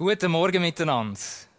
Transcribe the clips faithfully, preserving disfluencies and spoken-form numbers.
Guten Morgen miteinander.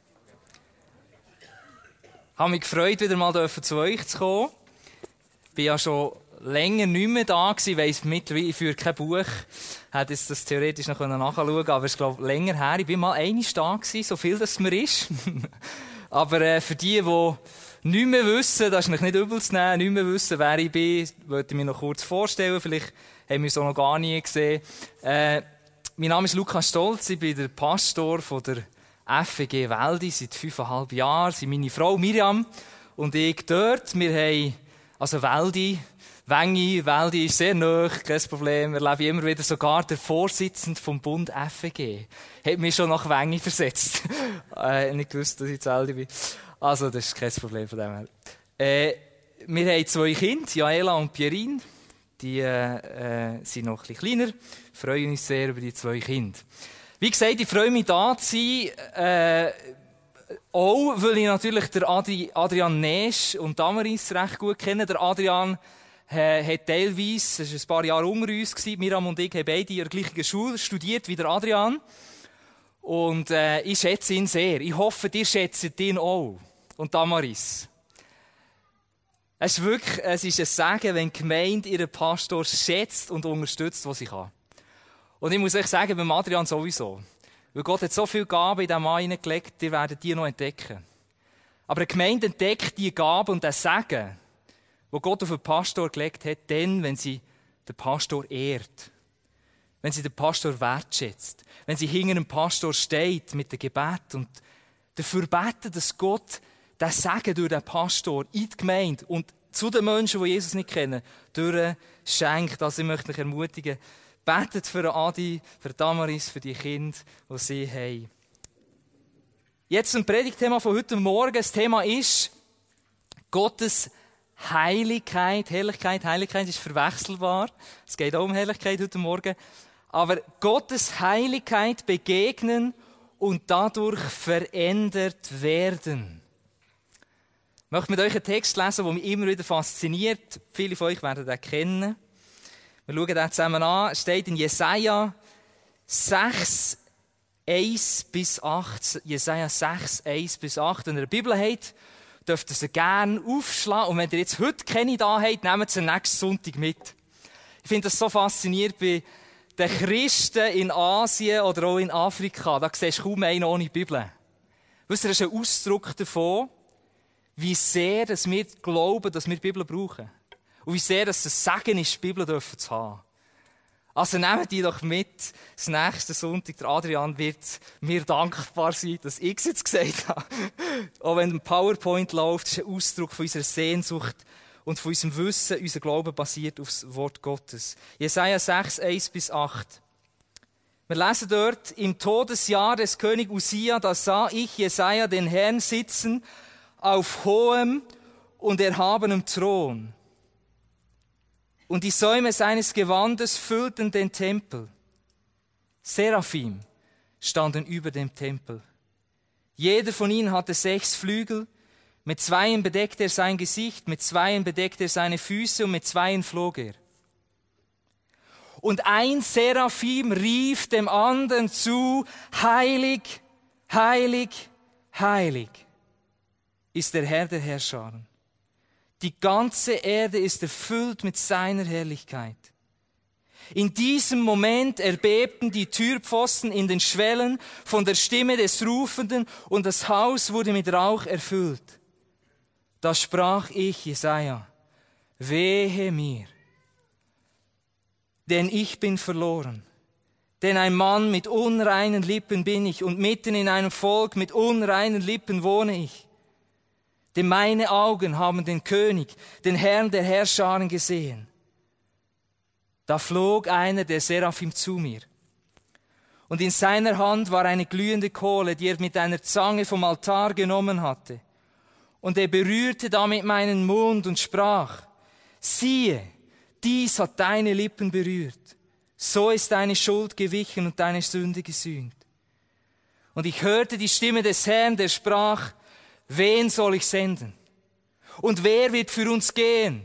Ich habe mich gefreut, wieder mal zu euch zu kommen. Ich war ja schon länger nicht mehr da gewesen, weiss mittlerweile, ich führe kein Buch. Ich hätte jetzt das theoretisch noch nachschauen können, aber es ist, glaube ich, länger her. Ich war mal einmal da gewesen, so viel das mir ist. aber äh, für die, die nicht mehr wissen, das ist nicht übel zu nehmen, nicht mehr wissen, wer ich bin, wollte ich mich noch kurz vorstellen. Vielleicht haben wir es auch noch gar nie gesehen. Äh, Mein Name ist Lukas Stolz, ich bin der Pastor von der F E G Väldi seit fünfeinhalb Jahren. Sie meine Frau Miriam und ich dort. Wir haben, also Väldi, Wengi, Väldi ist sehr nahe, kein Problem. Erlebe ich immer wieder, sogar der Vorsitzende vom Bund F E G hat mich schon nach Wengi versetzt. äh, nicht gewusst, dass ich zu Väldi bin. Also, das ist kein Problem von dem her. Äh, wir haben zwei Kinder, Jaela und Pierin. Die äh, sind noch ein bisschen kleiner. Wir freuen uns sehr über die zwei Kinder. Wie gesagt, ich freue mich, da zu sein. Äh, auch, weil ich natürlich der Adri, Adrian Nesch und Damaris recht gut kenne. Der Adrian äh, hat teilweise, das war ein paar Jahre unter uns, gewesen. Miriam und ich haben beide in der gleichen Schule studiert wie der Adrian. Und äh, ich schätze ihn sehr. Ich hoffe, ihr schätzt ihn auch. Und Damaris. Es ist wirklich, es ist ein Segen, wenn die Gemeinde ihren Pastor schätzt und unterstützt, was sie kann. Und ich muss euch sagen, beim Adrian sowieso. Weil Gott hat so viele Gaben in diesen Mann hineingelegt, ihr werdet die noch entdecken. Aber eine Gemeinde entdeckt die Gaben und den Segen, wo Gott auf den Pastor gelegt hat, dann, wenn sie den Pastor ehrt. Wenn sie den Pastor wertschätzt. Wenn sie hinter dem Pastor steht mit dem Gebet und dafür betet, dass Gott den Segen durch den Pastor in die Gemeinde und zu den Menschen, die Jesus nicht kennen, durch schenkt. Also ich möchte euch ermutigen, betet für Adi, für Damaris, für die Kinder, die sie haben. Jetzt ein Predigtthema von heute Morgen. Das Thema ist Gottes Heiligkeit. Herrlichkeit, Heiligkeit ist verwechselbar. Es geht auch um Herrlichkeit heute Morgen. Aber Gottes Heiligkeit begegnen und dadurch verändert werden. Ich möchte mit euch einen Text lesen, der mich immer wieder fasziniert. Viele von euch werden den kennen. Wir schauen den zusammen an. Es steht in Jesaja sechs, eins bis acht. Jesaja sechs, eins bis acht. Wenn ihr eine Bibel habt, dürft ihr sie gerne aufschlagen. Und wenn ihr jetzt heute keine da habt, nehmt sie nächsten Sonntag mit. Ich finde das so faszinierend bei den Christen in Asien oder auch in Afrika. Da siehst du kaum einen ohne Bibel. Wisst ihr, das ist ein Ausdruck davon, wie sehr dass wir glauben, dass wir die Bibel brauchen. Und wie sehr dass es ein Segen ist, die Bibel dürfen zu haben. Also nehmt die doch mit. Das nächste Sonntag, der Adrian wird mir dankbar sein, dass ich es jetzt gesagt habe. Auch wenn ein PowerPoint läuft, ist ein Ausdruck von unserer Sehnsucht und von unserem Wissen, unser Glaube basiert auf das Wort Gottes. Jesaja sechs, eins bis acht. Wir lesen dort, im Todesjahr des König Usia, da sah ich Jesaja den Herrn sitzen, auf hohem und erhabenem Thron. Und die Säume seines Gewandes füllten den Tempel. Seraphim standen über dem Tempel. Jeder von ihnen hatte sechs Flügel. Mit zweien bedeckte er sein Gesicht, mit zweien bedeckte er seine Füße und mit zweien flog er. Und ein Seraphim rief dem anderen zu, heilig, heilig, heilig ist der Herr der Herrscharen. Die ganze Erde ist erfüllt mit seiner Herrlichkeit. In diesem Moment erbebten die Türpfosten in den Schwellen von der Stimme des Rufenden und das Haus wurde mit Rauch erfüllt. Da sprach ich, Jesaja, wehe mir, denn ich bin verloren. Denn ein Mann mit unreinen Lippen bin ich und mitten in einem Volk mit unreinen Lippen wohne ich. Denn meine Augen haben den König, den Herrn der Herrscharen gesehen. Da flog einer der Seraphim zu mir. Und in seiner Hand war eine glühende Kohle, die er mit einer Zange vom Altar genommen hatte. Und er berührte damit meinen Mund und sprach, siehe, dies hat deine Lippen berührt. So ist deine Schuld gewichen und deine Sünde gesühnt. Und ich hörte die Stimme des Herrn, der sprach, wen soll ich senden? Und wer wird für uns gehen?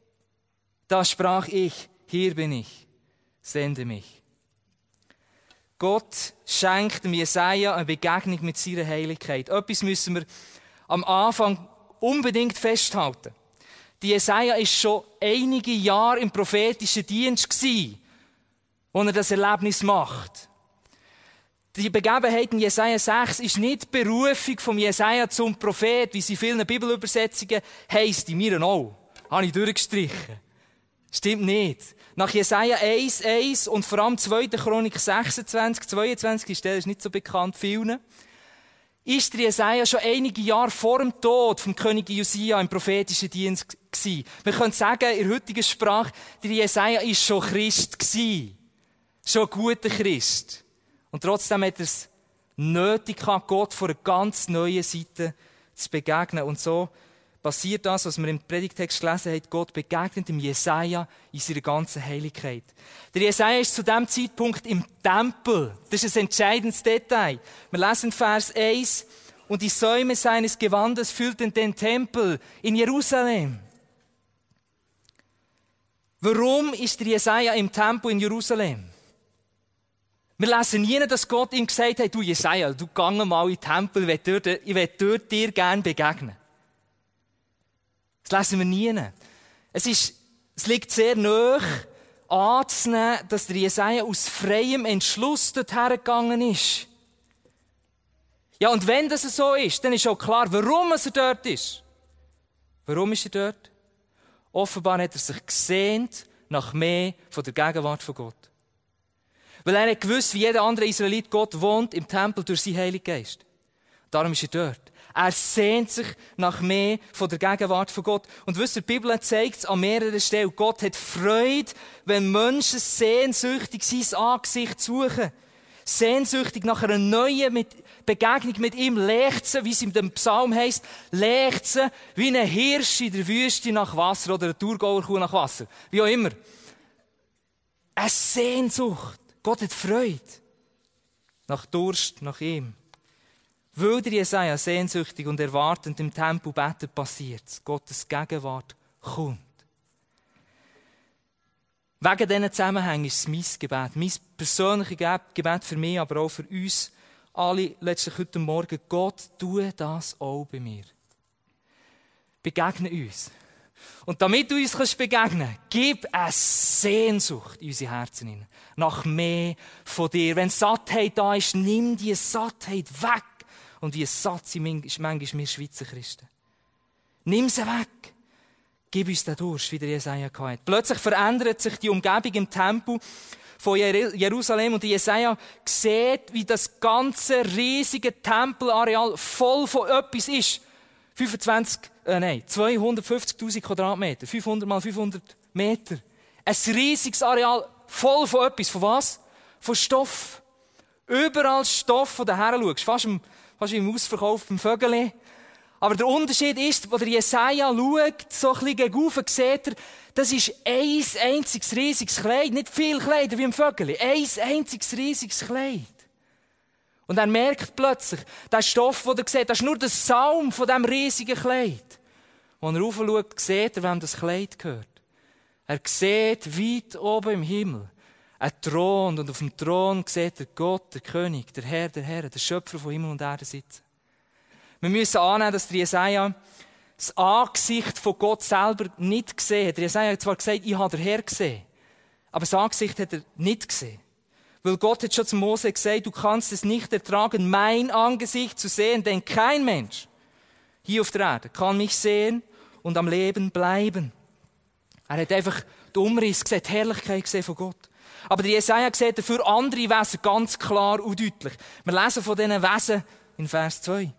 Da sprach ich, hier bin ich, sende mich. Gott schenkt dem Jesaja eine Begegnung mit seiner Heiligkeit. Etwas müssen wir am Anfang unbedingt festhalten. Die Jesaja ist schon einige Jahre im prophetischen Dienst gewesen, wo er das Erlebnis macht. Die Begebenheit in Jesaja sechs ist nicht die Berufung vom Jesaja zum Prophet, wie sie in vielen Bibelübersetzungen heisst, in mir auch. Habe ich durchgestrichen. Stimmt nicht. Nach Jesaja eins, eins und vor allem zweite Chronik sechsundzwanzig, zweiundzwanzig, die Stelle ist nicht so bekannt vielen, ist der Jesaja schon einige Jahre vor dem Tod vom König Josia im prophetischen Dienst gewesen. Wir können sagen, in der heutigen Sprache, der Jesaja ist schon Christ gewesen. Schon ein guter Christ. Und trotzdem hat er es nötig gehabt, Gott von einer ganz neuen Seite zu begegnen. Und so passiert das, was wir im Predigtext gelesen haben. Gott begegnet dem Jesaja in seiner ganzen Heiligkeit. Der Jesaja ist zu diesem Zeitpunkt im Tempel. Das ist ein entscheidendes Detail. Wir lesen Vers eins. Und die Säume seines Gewandes füllten den Tempel in Jerusalem. Warum ist der Jesaja im Tempel in Jerusalem? Wir lesen nie, dass Gott ihm gesagt hat, du Jesaja, du geh mal in den Tempel, ich will dort, ich will dort dir gerne begegnen. Das lesen wir nie. Es, ist, es liegt sehr nahe anzunehmen, dass der Jesaja aus freiem Entschluss dorthin gegangen ist. Ja, und wenn das so ist, dann ist auch klar, warum er dort ist. Warum ist er dort? Offenbar hat er sich gesehnt nach mehr von der Gegenwart von Gott. Weil er hat gewusst, wie jeder andere Israelit, Gott wohnt im Tempel durch seinen Heiligen Geist. Darum ist er dort. Er sehnt sich nach mehr von der Gegenwart von Gott. Und wisst ihr, die Bibel zeigt es an mehreren Stellen. Gott hat Freude, wenn Menschen sehnsüchtig sein Angesicht suchen. Sehnsüchtig nach einer neuen Begegnung mit ihm lechzen, wie es in dem Psalm heisst, lechzen wie ein Hirsch in der Wüste nach Wasser oder eine Thurgauer Kuh nach Wasser. Wie auch immer. Eine Sehnsucht. Gott hat Freude. Nach Durst, nach ihm. Weil der Jesaja sehnsüchtig und erwartend im Tempel betet, passiert es. Gottes Gegenwart kommt. Wegen diesen Zusammenhängen ist es mein Gebet, mein persönliches Gebet für mich, aber auch für uns alle letztlich heute Morgen. Gott, tu das auch bei mir. Begegne uns. Und damit du uns begegnen kannst, gib eine Sehnsucht in unsere Herzen hinein. Nach mehr von dir. Wenn Sattheit da ist, nimm die Sattheit weg. Und wie satt sind manchmal wir Schweizer Christen. Nimm sie weg. Gib uns den Durst, wie der Jesaja hatte. Plötzlich verändert sich die Umgebung im Tempel von Jerusalem und Jesaja sieht, wie das ganze riesige Tempelareal voll von etwas ist. fünfundzwanzig, äh, nein, zweihundertfünfzigtausend Quadratmeter, fünfhundert mal fünfhundert Meter. Ein riesiges Areal voll von etwas. Von was? Von Stoff. Überall Stoff, wo du her schaust. Fast im, fast im Ausverkauf beim Vögeli. Aber der Unterschied ist, wo der Jesaja schaut, so ein bisschen gegenüber, sieht er, das ist ein einziges riesiges Kleid. Nicht viel Kleider wie im Vögeli. Ein einziges riesiges Kleid. Und er merkt plötzlich, der Stoff, den er sieht, das ist nur der Saum von diesem riesigen Kleid. Als er raufschaut, sieht er, wem das Kleid gehört. Er sieht weit oben im Himmel einen Thron und auf dem Thron sieht er Gott, der König, der Herr, der Herr, der Schöpfer von Himmel und Erde sitzen. Wir müssen annehmen, dass der Jesaja das Angesicht von Gott selber nicht gesehen hat. Der Jesaja hat zwar gesagt, ich habe den Herr gesehen, aber das Angesicht hat er nicht gesehen. Weil Gott hat schon zu Mose gesagt, du kannst es nicht ertragen, mein Angesicht zu sehen, denn kein Mensch hier auf der Erde kann mich sehen und am Leben bleiben. Er hat einfach den Umriss gesehen, die Herrlichkeit gesehen von Gott. Aber der Jesaja sieht dafür andere Wesen ganz klar und deutlich. Wir lesen von diesen Wesen in Vers zwei.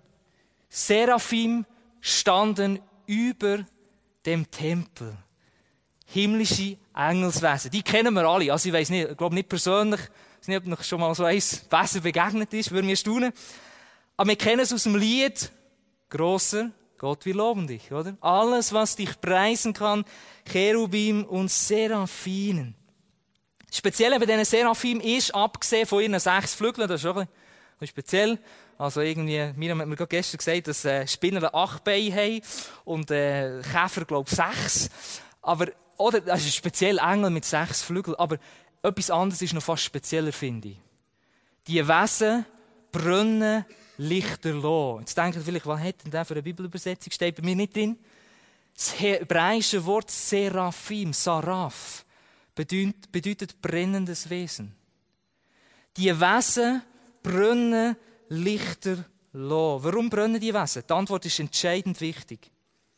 Seraphim standen über dem Tempel. Himmlische Engelswesen. Die kennen wir alle. Also ich weiss nicht, ich glaube nicht persönlich, ich weiß nicht, ob noch schon mal so ein Wesen begegnet ist, würde mir staunen. Aber wir kennen es aus dem Lied, grosser Gott, wir loben dich, oder? Alles, was dich preisen kann, Cherubim und Seraphinen. Speziell bei diesen Seraphim ist, abgesehen von ihren sechs Flügeln, das ist schon ein bisschen speziell. Also irgendwie, Miriam hat mir gerade gestern gesagt, dass äh, Spinnen acht Beine haben und äh, Käfer, glaube ich, sechs. Aber, oder, das ist speziell Engel mit sechs Flügeln. Aber etwas anderes ist noch fast spezieller, finde ich. Die Wesen, Brunnen, Lichterloh. Jetzt denkt ihr vielleicht, was hat denn der für eine Bibelübersetzung? Steht bei mir nicht drin. Das hebräische Wort Seraphim, Saraf, bedeutet, bedeutet brennendes Wesen. Die Wesen, Brunnen, Lichterloh. Warum brennen die Wesen? Die Antwort ist entscheidend wichtig.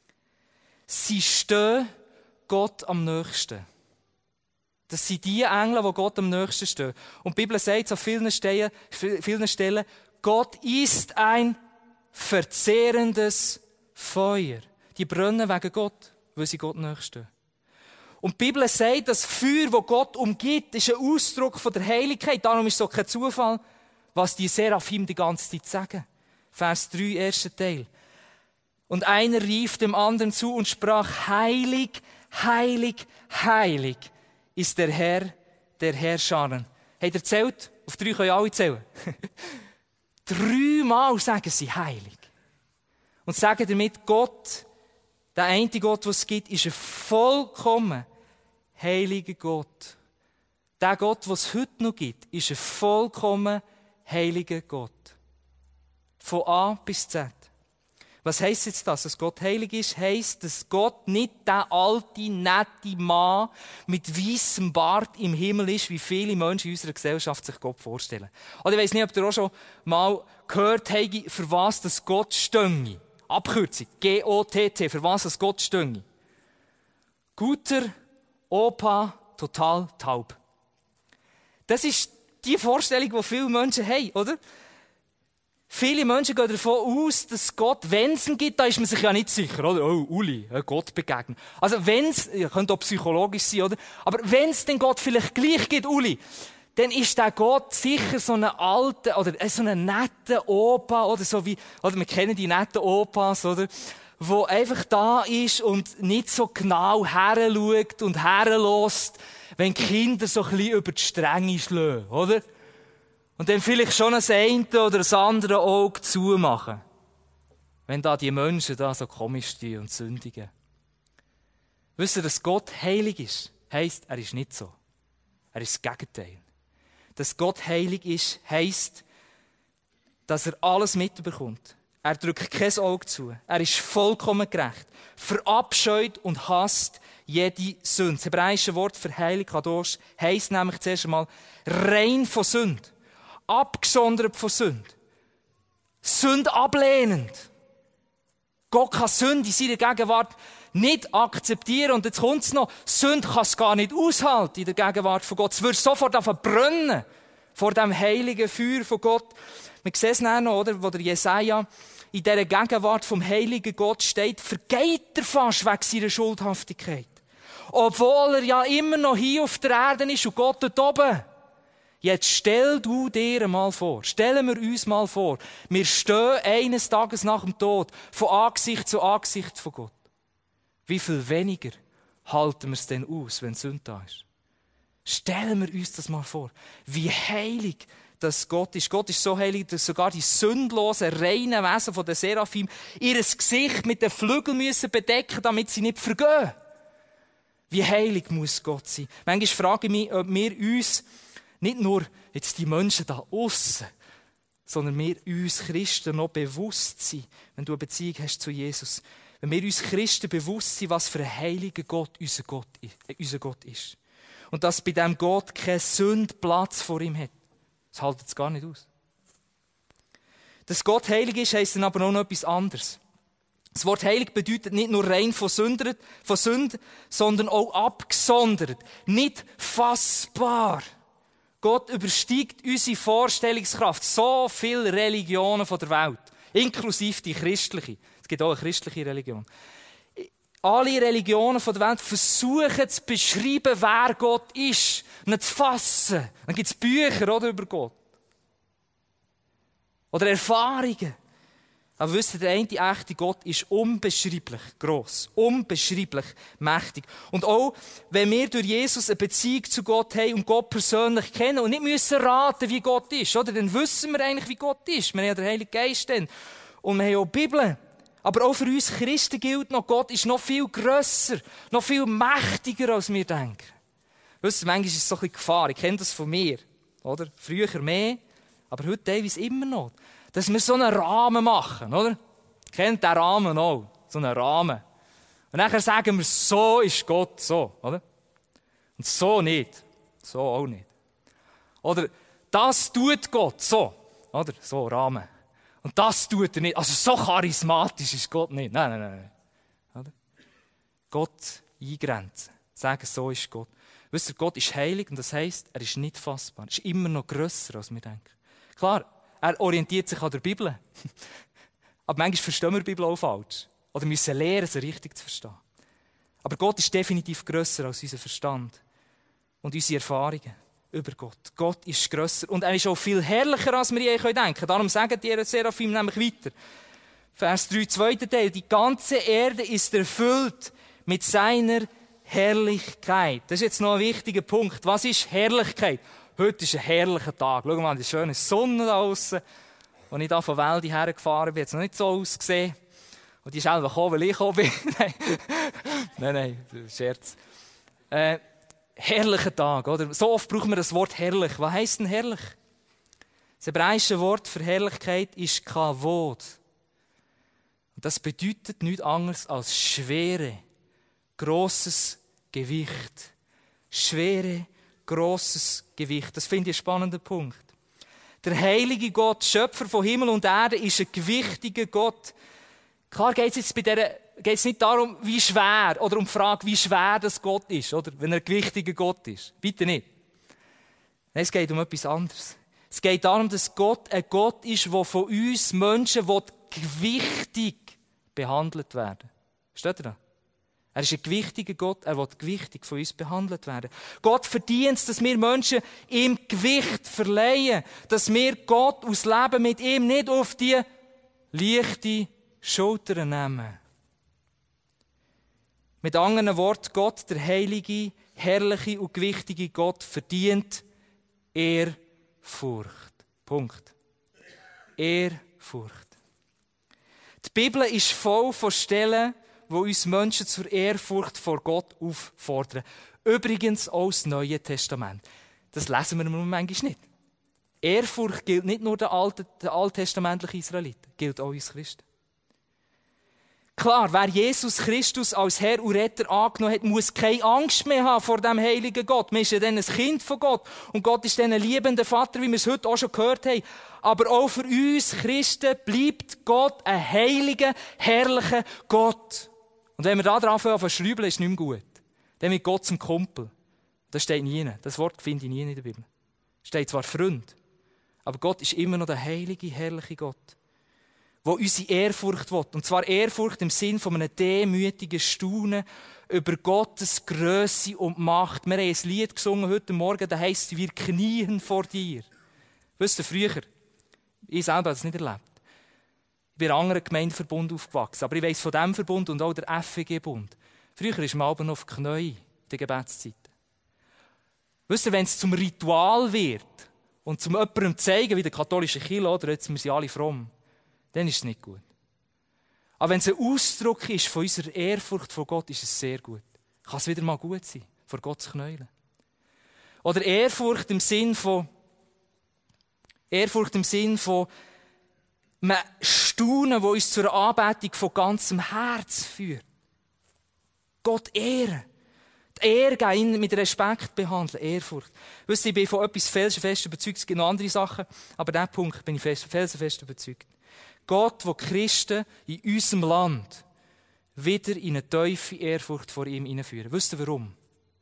Sie stehen Gott am nächsten. Das sind die Engel, die Gott am nächsten stehen. Und die Bibel sagt an vielen Stellen, vielen Stellen, Gott ist ein verzehrendes Feuer. Die brennen wegen Gott, weil sie Gott nahe stehen. Und die Bibel sagt, das Feuer, das Gott umgibt, ist ein Ausdruck von der Heiligkeit. Darum ist es so kein Zufall, was die Seraphim die ganze Zeit sagen. Vers drei, erster Teil. Und einer rief dem anderen zu und sprach, heilig, heilig, heilig ist der Herr, der Herrscharen. Habt ihr zählt? Auf drei können alle zählen. Dreimal sagen sie heilig. Und sagen damit, Gott, der einzige Gott, den es gibt, ist ein vollkommen heiliger Gott. Der Gott, den es heute noch gibt, ist ein vollkommen heiliger Gott. Von A bis Z. Was heisst jetzt das? Dass Gott heilig ist, heisst, dass Gott nicht der alte, nette Mann mit weissem Bart im Himmel ist, wie viele Menschen in unserer Gesellschaft sich Gott vorstellen. Oder ich weiss nicht, ob ihr auch schon mal gehört habt, für was das Gott stünge. Abkürzung, G O T T, für was das Gott stünge. Guter Opa, total taub. Das ist die Vorstellung, die viele Menschen haben, oder? Viele Menschen gehen davon aus, dass Gott, wenn es ihn gibt, da ist man sich ja nicht sicher, oder? Oh, Uli, Gott begegnen. Also wenn es, ja, könnte auch psychologisch sein, oder? Aber wenn es den Gott vielleicht gleich gibt, Uli, dann ist der Gott sicher so ein alter, oder so ein netter Opa, oder so wie, oder wir kennen die netten Opas, oder? Wo einfach da ist und nicht so genau heranschaut und herlässt, wenn die Kinder so ein bisschen über die Stränge schlagen, oder? Und dann vielleicht schon das eine oder das andere Auge zumachen. Wenn da die Menschen da so komisch sind und sündigen. Wisst ihr, dass Gott heilig ist, heisst, er ist nicht so. Er ist das Gegenteil. Dass Gott heilig ist, heisst, dass er alles mitbekommt. Er drückt kein Auge zu. Er ist vollkommen gerecht. Verabscheut und hasst jede Sünde. Das hebräische Wort für heilig, Kadosh, heisst nämlich zuerst einmal rein von Sünde. Abgesondert von Sünde. Sünde ablehnend. Gott kann Sünde in seiner Gegenwart nicht akzeptieren. Und jetzt kommt es noch, Sünde kann es gar nicht aushalten in der Gegenwart von Gott. Es wird sofort anfangen brennen vor dem heiligen Feuer von Gott. Wir sehen es dann noch, oder, wo der Jesaja in dieser Gegenwart vom heiligen Gott steht, vergeht er fast wegen seiner Schuldhaftigkeit. Obwohl er ja immer noch hier auf der Erde ist und Gott dort oben. Jetzt stell du dir mal vor, stellen wir uns mal vor, wir stehen eines Tages nach dem Tod von Angesicht zu Angesicht von Gott. Wie viel weniger halten wir es denn aus, wenn Sünde da ist? Stellen wir uns das mal vor, wie heilig das Gott ist. Gott ist so heilig, dass sogar die sündlosen, reinen Wesen von den Seraphim ihr Gesicht mit den Flügeln müssen bedecken, damit sie nicht vergehen. Wie heilig muss Gott sein? Manchmal frage ich mich, ob wir uns nicht nur jetzt die Menschen da aussen, sondern wir uns Christen noch bewusst sind, wenn du eine Beziehung hast zu Jesus. Wenn wir uns Christen bewusst sind, was für ein heiliger Gott unser Gott, äh, unser Gott ist. Und dass bei diesem Gott kein Sünde Platz vor ihm hat. Das hält es gar nicht aus. Dass Gott heilig ist, heisst dann aber auch noch etwas anderes. Das Wort heilig bedeutet nicht nur rein von Sünden, von Sünden, sondern auch abgesondert. Nicht fassbar. Gott übersteigt unsere Vorstellungskraft. So viele Religionen von der Welt. Inklusive die christliche. Es gibt auch eine christliche Religion. Alle Religionen von der Welt versuchen zu beschreiben, wer Gott ist. Und zu fassen. Dann gibt es Bücher, oder, über Gott. Oder Erfahrungen. Aber wisst ihr, der eine echte Gott ist unbeschreiblich gross, unbeschreiblich mächtig. Und auch, wenn wir durch Jesus eine Beziehung zu Gott haben und Gott persönlich kennen und nicht müssen raten, wie Gott ist, oder? Dann wissen wir eigentlich, wie Gott ist. Wir haben ja den Heiligen Geist dann. Und wir haben auch die Bibel. Aber auch für uns Christen gilt noch, Gott ist noch viel grösser, noch viel mächtiger, als wir denken. Wisst ihr, manchmal ist es so ein bisschen Gefahr. Ich kenne das von mir, oder? Früher mehr. aber heute teilweise immer noch, dass wir so einen Rahmen machen, oder? Kennt den Rahmen auch? So einen Rahmen. Und nachher sagen wir, so ist Gott, so, oder? Und so nicht. So auch nicht. Oder, das tut Gott, so, oder? So, Rahmen. Und das tut er nicht. Also, so charismatisch ist Gott nicht. Nein, nein, nein. Oder? Gott eingrenzen. Sagen, so ist Gott. Wisst ihr, Gott ist heilig und das heisst, er ist nicht fassbar. Er ist immer noch grösser, als wir denken. Klar, er orientiert sich an der Bibel. Aber manchmal verstehen wir die Bibel auch falsch. Oder müssen lernen, sie richtig zu verstehen. Aber Gott ist definitiv grösser als unser Verstand und unsere Erfahrungen über Gott. Gott ist grösser und er ist auch viel herrlicher, als wir je denken können. Darum sagen die Seraphim nämlich weiter. Vers drei, zweiter Teil. Die ganze Erde ist erfüllt mit seiner Herrlichkeit. Das ist jetzt noch ein wichtiger Punkt. Was ist Herrlichkeit? Heute ist ein herrlicher Tag. Schau mal, die schöne Sonne da draussen. Als ich da von Wäldi hergefahren bin, hat es noch nicht so ausgesehen. Und die ist auch gekommen, weil ich gekommen bin. nein, nein, nein, Scherz. Äh, herrlicher Tag, oder? So oft brauchen wir das Wort herrlich. Was heisst denn herrlich? Das hebräische Wort für Herrlichkeit ist Kavod. Und das bedeutet nichts anderes als Schwere, grosses Gewicht. Schwere, grosses Gewicht. Das finde ich einen spannenden Punkt. Der heilige Gott, Schöpfer von Himmel und Erde, ist ein gewichtiger Gott. Klar geht es jetzt bei dieser, geht es nicht darum, wie schwer, oder um die Frage, wie schwer das Gott ist, oder? Wenn er ein gewichtiger Gott ist. Bitte nicht. Nein, es geht um etwas anderes. Es geht darum, dass Gott ein Gott ist, der von uns Menschen gewichtig behandelt werden. Versteht ihr das? Er ist ein gewichtiger Gott, er will gewichtig von uns behandelt werden. Gott verdient es, dass wir Menschen ihm Gewicht verleihen, dass wir Gott aus Leben mit ihm nicht auf die leichte Schultern nehmen. Mit anderen Worten, Gott, der heilige, herrliche und gewichtige Gott, verdient Ehrfurcht. Punkt. Ehrfurcht. Die Bibel ist voll von Stellen, wo uns Menschen zur Ehrfurcht vor Gott auffordern. Übrigens auch das Neue Testament. Das lesen wir manchmal nicht. Ehrfurcht gilt nicht nur den, alten, den alttestamentlichen Israeliten, gilt auch uns Christen. Klar, wer Jesus Christus als Herr und Retter angenommen hat, muss keine Angst mehr haben vor dem heiligen Gott. Man ist ja dann ein Kind von Gott. Und Gott ist dann ein liebender Vater, wie wir es heute auch schon gehört haben. Aber auch für uns Christen bleibt Gott ein heiliger, herrlicher Gott. Und wenn wir da drauf schrauben, ist es nicht mehr gut. Dann wird Gott zum Kumpel. Das steht nie. Das Wort finde ich nie in der Bibel. Es steht zwar Freund, aber Gott ist immer noch der heilige, herrliche Gott, der unsere Ehrfurcht will. Und zwar Ehrfurcht im Sinn von einem demütigen Staunen über Gottes Grösse und Macht. Wir haben ein Lied gesungen heute Morgen, das heisst, wir knien vor dir. Wisst ihr, früher, ich selber habe das nicht erlebt. Ich bin in einem anderen Gemeindeverbund aufgewachsen, aber ich weiss von diesem Verbund und auch der F E G-Bund. Früher ist man aber noch auf die Knie in der Gebetszeit. Wisst ihr, wenn es zum Ritual wird und zum jemandem zeigen, wie der katholische Kirche, oder jetzt sind wir alle fromm, dann ist es nicht gut. Aber wenn es ein Ausdruck ist von unserer Ehrfurcht vor Gott, ist es sehr gut. Kann es wieder mal gut sein, vor Gott zu knäulen. Oder Ehrfurcht im Sinn von, Ehrfurcht im Sinn von, ein Staunen, das uns zur Anbetung von ganzem Herz führt. Gott ehren. Die Ehre geben, ihn mit Respekt behandeln. Ehrfurcht. Wisst ihr, ich bin von etwas felsenfest überzeugt. Es gibt noch andere Sachen, aber an diesem Punkt bin ich felsenfest überzeugt. Gott, der Christen in unserem Land wieder in eine tiefe Ehrfurcht vor ihm hineinführen. Wisst ihr warum?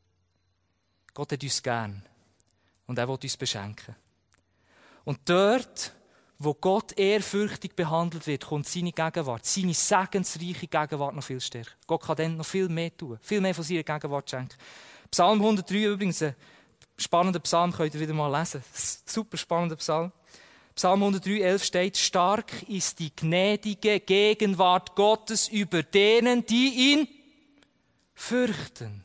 Gott hat uns gern. Und er will uns beschenken. Und dort, wo Gott ehrfürchtig behandelt wird, kommt seine Gegenwart, seine segensreiche Gegenwart noch viel stärker. Gott kann dann noch viel mehr tun, viel mehr von seiner Gegenwart schenken. Psalm hundertdrei übrigens, ein spannender Psalm, könnt ihr wieder mal lesen. Super spannender Psalm. Psalm hundertdrei, elf steht, stark ist die gnädige Gegenwart Gottes über denen, die ihn fürchten.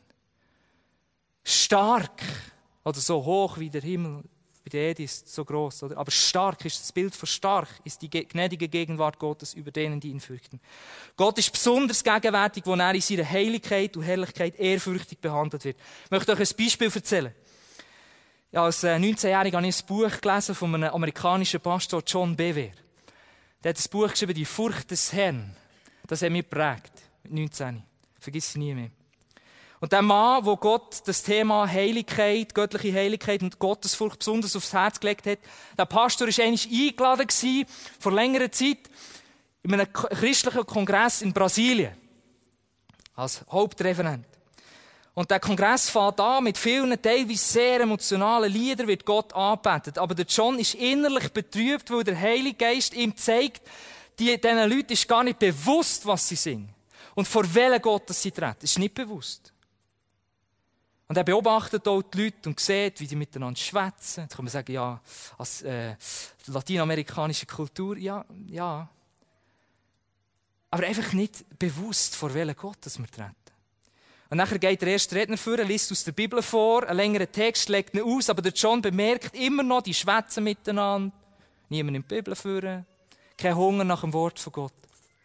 Stark, oder so hoch wie der Himmel. Bei der Erde ist es so groß, oder? Aber stark ist das Bild von stark, ist die gnädige Gegenwart Gottes über denen, die ihn fürchten. Gott ist besonders gegenwärtig, wo er in seiner Heiligkeit und Herrlichkeit ehrfürchtig behandelt wird. Ich möchte euch ein Beispiel erzählen. Ja, als neunzehnjähriger habe ich ein Buch gelesen von einem amerikanischen Pastor John Bevere. Der hat ein Buch geschrieben, «Die Furcht des Herrn». Das hat mich geprägt, mit neunzehn. Vergiss ich nie mehr. Und der Mann, wo Gott das Thema Heiligkeit, göttliche Heiligkeit und Gottesfurcht besonders aufs Herz gelegt hat, der Pastor war einmal eingeladen gewesen, vor längerer Zeit, in einem christlichen Kongress in Brasilien. Als Hauptreferent. Und der Kongress fängt an mit vielen teilweise sehr emotionalen Liedern, wird Gott angebetet. Aber der John ist innerlich betrübt, weil der Heilige Geist ihm zeigt, die, diesen Leuten ist gar nicht bewusst, was sie singen. Und vor welchem Gott sie treten, ist nicht bewusst. Und er beobachtet auch die Leute und sieht, wie sie miteinander schwätzen. Jetzt kann man sagen, ja, als äh, lateinamerikanische Kultur, ja, ja. Aber einfach nicht bewusst, vor welchem Gott wir treten. Und nachher geht der erste Redner vor, liest aus der Bibel vor, einen längeren Text legt ihn aus, aber der John bemerkt immer noch, die schwätzen miteinander. Niemand nimmt die Bibel vor. Kein Hunger nach dem Wort von Gott.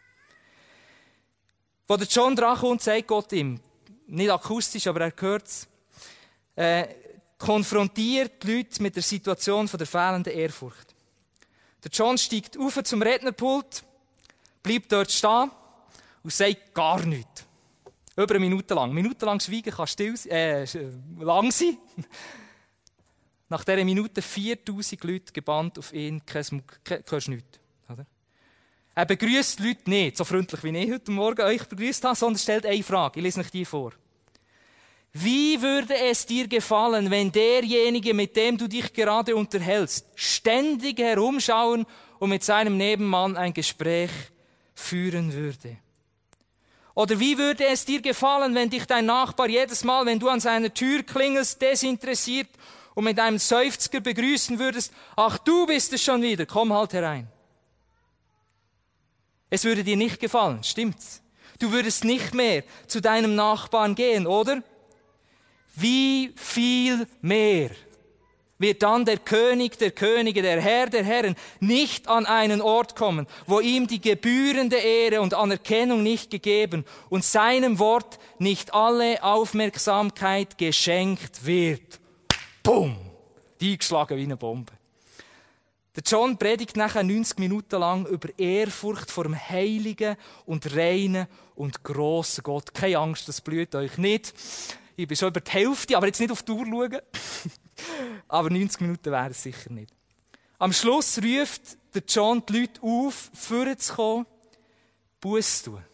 Wo der John dran kommt, sagt Gott ihm, nicht akustisch, aber er hört es, äh, konfrontiert die Leute mit der Situation von der fehlenden Ehrfurcht. Der John steigt auf zum Rednerpult, bleibt dort stehen und sagt gar nichts. Über eine Minute lang. Minutenlang schweigen kann still sein, äh, lang sein. Nach dieser Minute viertausend Leute gebannt auf ihn, kein Muck, hörst nichts. Oder? Er begrüßt die Leute nicht, so freundlich wie ich heute Morgen euch begrüßt habe, sondern stellt eine Frage. Ich lese euch die vor. Wie würde es dir gefallen, wenn derjenige, mit dem du dich gerade unterhältst, ständig herumschauen und mit seinem Nebenmann ein Gespräch führen würde? Oder wie würde es dir gefallen, wenn dich dein Nachbar jedes Mal, wenn du an seiner Tür klingelst, desinteressiert und mit einem Seufzer begrüßen würdest, ach, du bist es schon wieder, komm halt herein. Es würde dir nicht gefallen, stimmt's? Du würdest nicht mehr zu deinem Nachbarn gehen, oder? Wie viel mehr wird dann der König der Könige, der Herr der Herren, nicht an einen Ort kommen, wo ihm die gebührende Ehre und Anerkennung nicht gegeben und seinem Wort nicht alle Aufmerksamkeit geschenkt wird. Bumm! Eingeschlagen wie eine Bombe. Der John predigt nachher neunzig Minuten lang über Ehrfurcht vor dem heiligen und reinen und grossen Gott. Keine Angst, das blüht euch nicht. Ich bin schon über die Hälfte, aber jetzt nicht auf die Uhr schauen. Aber neunzig Minuten wären es sicher nicht. Am Schluss ruft der John die Leute auf, vorzukommen, Buße zu tun.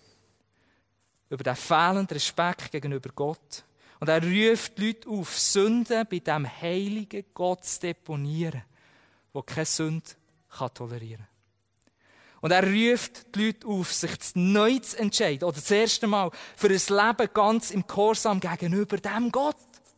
Über den fehlenden Respekt gegenüber Gott. Und er ruft die Leute auf, Sünden bei diesem heiligen Gott zu deponieren, der keine Sünde kann tolerieren kann. Und er ruft die Leute auf, sich neu zu entscheiden, oder das erste Mal, für ein Leben ganz im Gehorsam gegenüber dem Gott.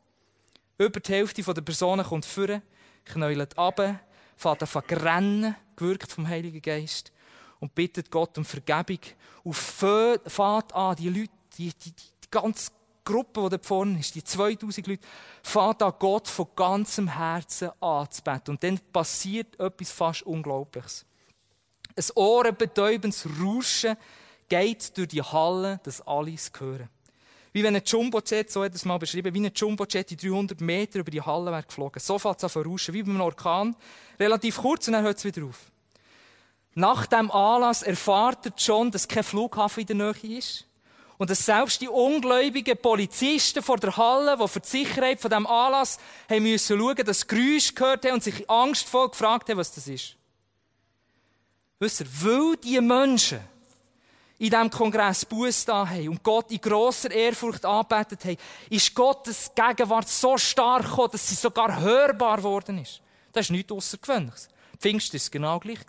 Über die Hälfte der Personen kommt vor, knäulet runter, fährt an zu rennen, gewirkt vom Heiligen Geist, und bittet Gott um Vergebung. Und fährt an, die Leute, die, die, die ganze Gruppe, die da vorne ist, die zweitausend Leute, fährt an Gott von ganzem Herzen anzubeten. Und dann passiert etwas fast Unglaubliches. Ein ohrenbetäubendes Rauschen geht durch die Halle, dass alle es hören. Wie wenn ein Jumbojet, so hat er es mal beschrieben, wie ein Jumbojet die dreihundert Meter über die Halle wäre geflogen. So fängt es an zu rauschen, wie bei einem Orkan. Relativ kurz und dann hört es wieder auf. Nach diesem Anlass erfährt John, dass kein Flughafen in der Nähe ist. Und dass selbst die ungläubigen Polizisten vor der Halle, die für die Sicherheit von diesem Anlass haben müssen schauen, dass Geräusche gehört haben und sich angstvoll gefragt haben, was das ist. Wisst ihr, weil die Menschen in diesem Kongress Buße da haben und Gott in grosser Ehrfurcht angebetet haben, ist Gottes Gegenwart so stark gekommen, dass sie sogar hörbar geworden ist. Das ist nichts Außergewöhnliches. Pfingsten war es genau gleich.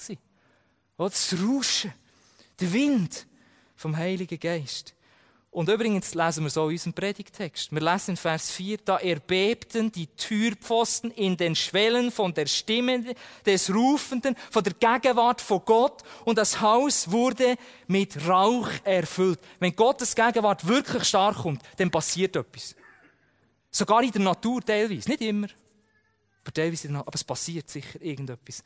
Das Rauschen, der Wind vom Heiligen Geist. Und übrigens lesen wir so in unserem Predigtext. Wir lesen in Vers vier, da erbebten die Türpfosten in den Schwellen von der Stimme des Rufenden, von der Gegenwart von Gott, und das Haus wurde mit Rauch erfüllt. Wenn Gottes Gegenwart wirklich stark kommt, dann passiert etwas. Sogar in der Natur teilweise. Nicht immer, aber teilweise in der Natur. Aber es passiert sicher irgendetwas.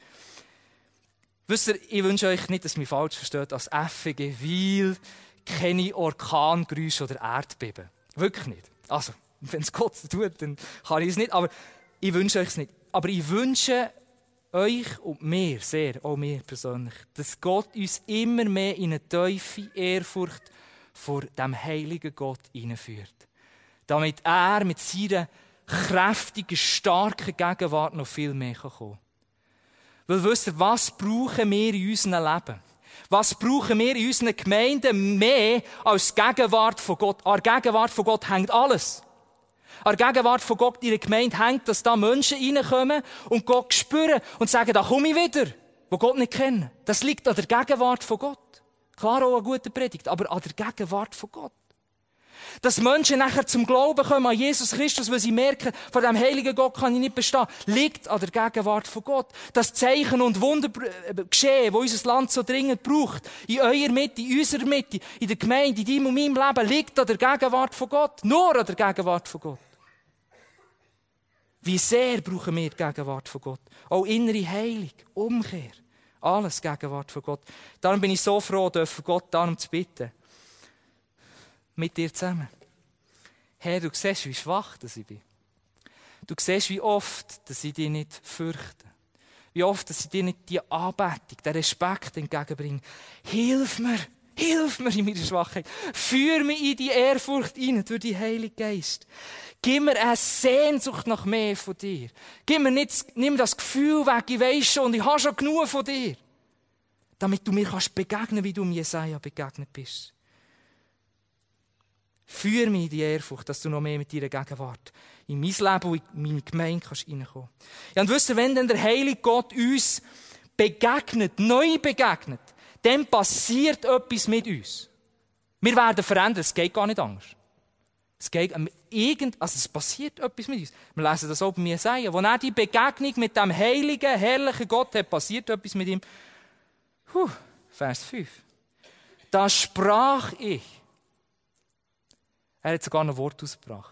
Wisst ihr, ich wünsche euch nicht, dass ihr mich falsch versteht, als F E G Wil keine Orkangeräusche oder Erdbeben. Wirklich nicht. Also, wenn es Gott tut, dann kann ich es nicht. Aber Ich wünsche euch es nicht. Aber ich wünsche euch und mir sehr, auch mir persönlich, dass Gott uns immer mehr in eine tiefe Ehrfurcht vor dem heiligen Gott hineinführt. Damit er mit seiner kräftigen, starken Gegenwart noch viel mehr kommen kann. Weil wisst ihr, was brauchen wir in unserem Leben? Was brauchen wir in unseren Gemeinden mehr als die Gegenwart von Gott? An der Gegenwart von Gott hängt alles. An der Gegenwart von Gott in der Gemeinde hängt, dass da Menschen reinkommen und Gott spüren und sagen, da komme ich wieder, die Gott nicht kennen. Das liegt an der Gegenwart von Gott. Klar auch eine gute Predigt, aber an der Gegenwart von Gott. Dass Menschen nachher zum Glauben kommen an Jesus Christus, weil sie merken, vor dem heiligen Gott kann ich nicht bestehen, liegt an der Gegenwart von Gott. Das Zeichen und Wunder geschehen, wo unser Land so dringend braucht, in eurer Mitte, in unserer Mitte, in der Gemeinde, in deinem und meinem Leben, liegt an der Gegenwart von Gott. Nur an der Gegenwart von Gott. Wie sehr brauchen wir die Gegenwart von Gott. Auch innere Heilung, Umkehr. Alles Gegenwart von Gott. Darum bin ich so froh, dürfen Gott darum zu bitten. Mit dir zusammen. Herr, du siehst, wie schwach dass ich bin. Du siehst, wie oft, dass ich dich nicht fürchte. Wie oft, dass ich dir nicht die Anbetung, den Respekt entgegenbringe. Hilf mir, hilf mir in meiner Schwachheit. Führ mich in die Ehrfurcht hinein durch den Heiligen Geist. Gib mir eine Sehnsucht nach mehr von dir. Gib mir nicht, nimm das Gefühl weg, ich weiss schon, ich habe schon genug von dir. Damit du mir kannst begegnen, wie du mir Jesaja begegnet bist. Führ mich in die Ehrfurcht, dass du noch mehr mit deiner Gegenwart in mein Leben und in meine Gemeinde kannst reinkommen. Ja, und wisst ihr, wenn dann der heilige Gott uns begegnet, neu begegnet, dann passiert etwas mit uns. Wir werden verändert, es geht gar nicht anders. Es geht, irgend, also es passiert etwas mit uns. Wir lesen das auch bei Jesaja. Wo er die Begegnung mit dem heiligen, herrlichen Gott hat, passiert etwas mit ihm. Puh, Vers fünf. Da sprach ich. Er hat sogar ein Wort ausgebracht.